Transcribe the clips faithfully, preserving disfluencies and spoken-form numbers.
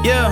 Yeah,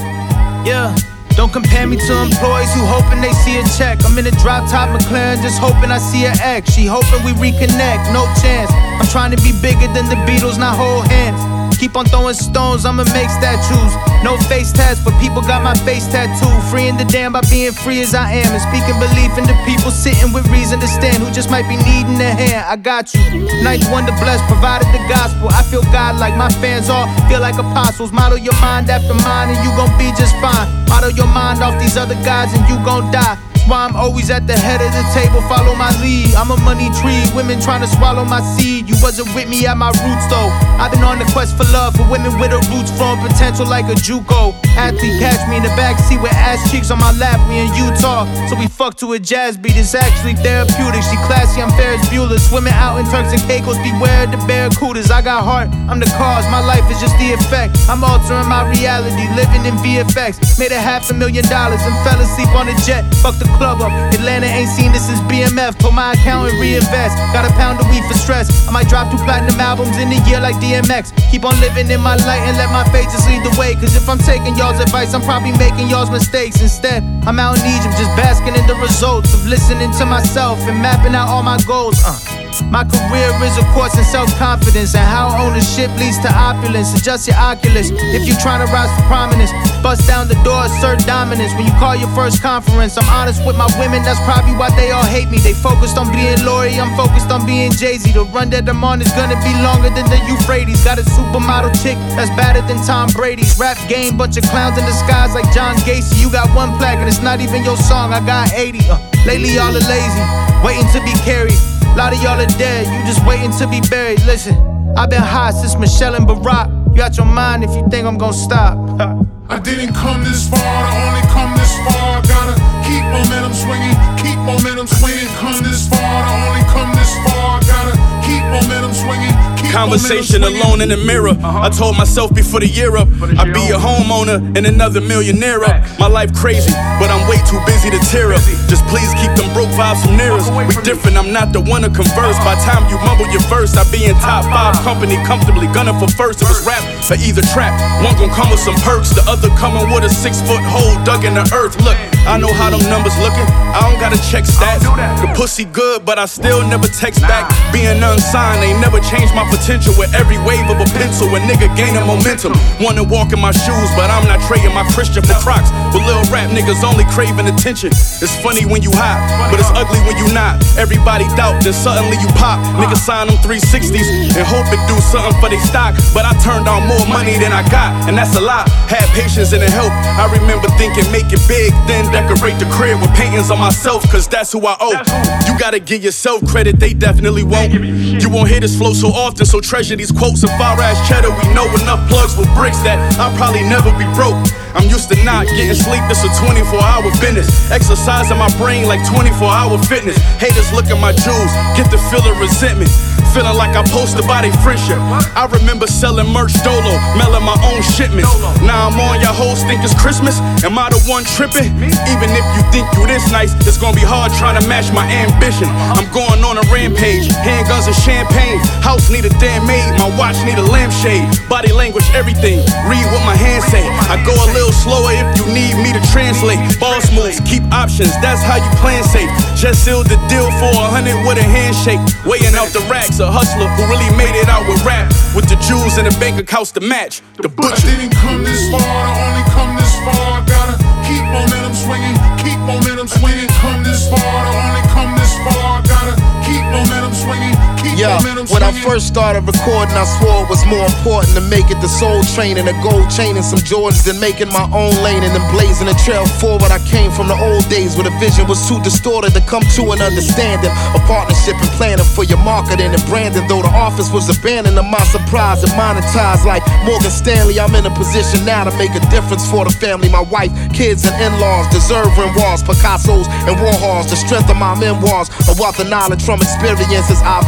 yeah. Don't compare me to employees who hoping they see a check. I'm in a drop top McLaren, just hoping I see an X. She hoping we reconnect, no chance. I'm trying to be bigger than the Beatles, not hold hands. Keep on throwing stones, I'ma make statues. No face tats, but people got my face tattooed. Freeing the damn by being free as I am. And speaking belief in the people sitting with reason to stand, who just might be needing a hand. I got you. Ninth wonder blessed, provided the gospel. I feel God like my fans all feel like apostles. Model your mind after mine and you gon' be just fine. Model your mind off these other guys and you gon' die. That's why I'm always at the head of the table, follow my lead. I'm a money tree, women trying to swallow my seed. You wasn't with me at my roots though. I've been on the quest for love, for women with her roots from potential like a JUCO. Athlete catch me in the backseat with ass cheeks on my lap, we in Utah. So we fuck to a jazz beat, it's actually therapeutic. She classy, I'm Ferris Bueller. Swimming out in Turks and Caicos, beware the barracudas. I got heart, I'm the cause, my life is just the effect. I'm altering my reality, living in V F X. Made a half a million dollars and fell asleep on a jet. Fuck the club up, Atlanta ain't seen this since B M F. Told my accountant reinvest, got a pound of weed for stress. I might drop two platinum albums in a year like D M X. Keep on living in my light and let my fate just lead the way. Cause if I'm taking y'all's advice, I'm probably making y'all's mistakes. Instead, I'm out in Egypt just basking in the results of listening to myself and mapping out all my goals. uh. My career is a course in self-confidence and how ownership leads to opulence. Adjust your Oculus if you tryna rise to prominence. Bust down the door, assert dominance. When you call your first conference, I'm honest with my women, that's probably why they all hate me. They focused on being Lori, I'm focused on being Jay-Z. The run that I'm on is gonna be longer than the Euphrates. Got a supermodel chick that's better than Tom Brady's. Rap game, bunch of clowns in disguise like John Gacy. You got one plaque and it's not even your song, I got eighty. uh, Lately y'all are lazy, waiting to be carried. A lot of y'all are dead, you just waiting to be buried. Listen, I've been hot since Michelle and Barack. You out your mind if you think I'm gonna stop. I didn't come this far to only come this far. Gotta keep momentum swinging, keep momentum swinging. Come this far to only come this far. Gotta keep momentum swinging. Conversation alone in the mirror. I told myself before the year up, I'd be a homeowner and another millionaire up. My life crazy, but I'm way too busy to tear up. Just please keep them broke vibes from near us. We different, I'm not the one to converse. By time you mumble your verse, I be in top five company, comfortably gunning for first. It was rap for either trap. One gon' come with some perks, the other coming with a six foot hole dug in the earth. Look, I know how them numbers looking. I don't gotta check stats. The pussy good, but I still never text back. Being unsigned ain't never changed my potential. With every wave of a pencil, a nigga gaining momentum. Wanna walk in my shoes, but I'm not trading my Christian for Crocs. With little rap niggas only craving attention. It's funny when you hot, but it's ugly when you not. Everybody doubt, then suddenly you pop. Niggas sign them three sixties and hope it do something for they stock. But I turned on more money than I got, and that's a lot. Had patience and it helped. I remember thinking make it big, then decorate the crib with paintings on myself, cause that's who I owe. You gotta give yourself credit, they definitely won't. You won't hear this flow so often, so treasure these quotes. And far as cheddar, we know enough plugs with bricks that I'll probably never be broke. I'm used to not getting sleep, this a twenty-four hour business. Exercising my brain like twenty-four hour fitness. Haters look at my jewels, get the feel of resentment. Feeling like I posted by their friendship. I remember selling merch dolo, mailing my own shipments. Now I'm on, y'all hoes think it's Christmas. Am I the one tripping? Even if you think you this nice, it's gonna be hard trying to match my ambition. I'm going on a rampage, handguns and champagne. House need a damn maid, my watch need a lampshade. Body language, everything, read what my hands say. I go a little slower if you need me to translate. Boss moves, keep options, that's how you plan safe. Just sealed the deal for a hundred with a handshake. Weighing out the racks, a hustler who really made it out with rap. With the jewels in the bank accounts to match. The butcher. I didn't come this far to only come this far. Gotta keep momentum swinging, keep momentum swinging. Come this far to only come this far. Gotta keep momentum swinging, keep yeah, momentum swinging. When I first started recording, I swore it was more important to make it the soul train and a gold chain and some Jordans than making my own lane and then blazing a trail forward. I came from the old days where the vision was too distorted to come to an understanding. A partnership and planning for your marketing and branding. Though the office was abandoned, to my surprise and monetized like Morgan Stanley. I'm in a position now to make a difference for the family. My wife, kids, and in-laws deserve Renoirs, Picassos, and Warhols. The strength of my memoirs, a wealth of knowledge from experiences I've endured.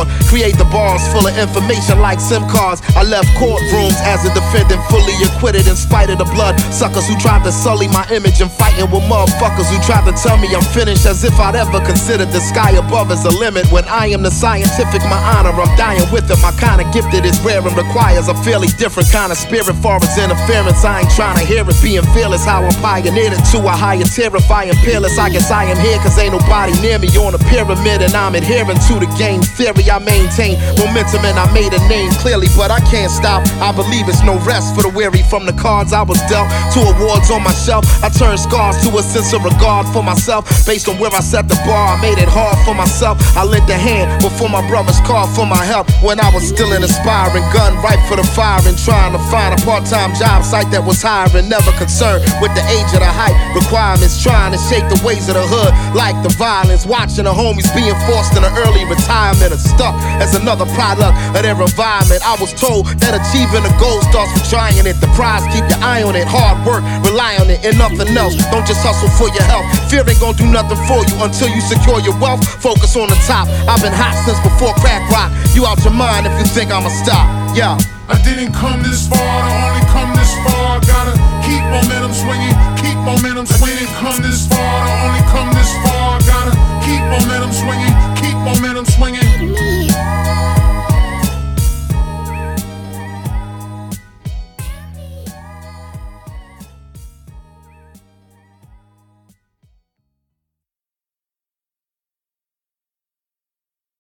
sword. Create the bars full of information like SIM cards. I left courtrooms as a defendant, fully acquitted in spite of the blood suckers who tried to sully my image, and fighting with motherfuckers who tried to tell me I'm finished, as if I'd ever considered the sky above as a limit. When I am the scientific, my honor, I'm dying with it. My kind of gifted is rare and requires a fairly different kind of spirit. Far as interference, I ain't trying to hear it. Being fearless, how I'm pioneered it to a higher terrifying peerless. I guess I am here cause ain't nobody near me on a pyramid, and I'm adhering to the game theory. I maintain momentum and I made a name clearly, but I can't stop. I believe it's no rest for the weary. From the cards I was dealt to awards on my shelf, I turned scars to a sense of regard for myself. Based on where I set the bar, I made it hard for myself. I lent a hand before my brothers called for my help, when I was still an aspiring gun ripe for the firing, trying to find a part-time job site that was hiring, never concerned with the age of the height requirements, trying to shake the ways of the hood like the violence, watching the homies being forced into early retirement and stuck as another product of their environment. I was told that achieving a goal starts with trying it. The prize, keep your eye on it, hard work, rely on it, and nothing else. Don't just hustle for your health. Fear ain't gonna do nothing for you until you secure your wealth. Focus on the top. I've been hot since before crack rock. You out your mind if you think I'ma stop. Yeah. I didn't come this far to only come this far. Gotta keep momentum swinging,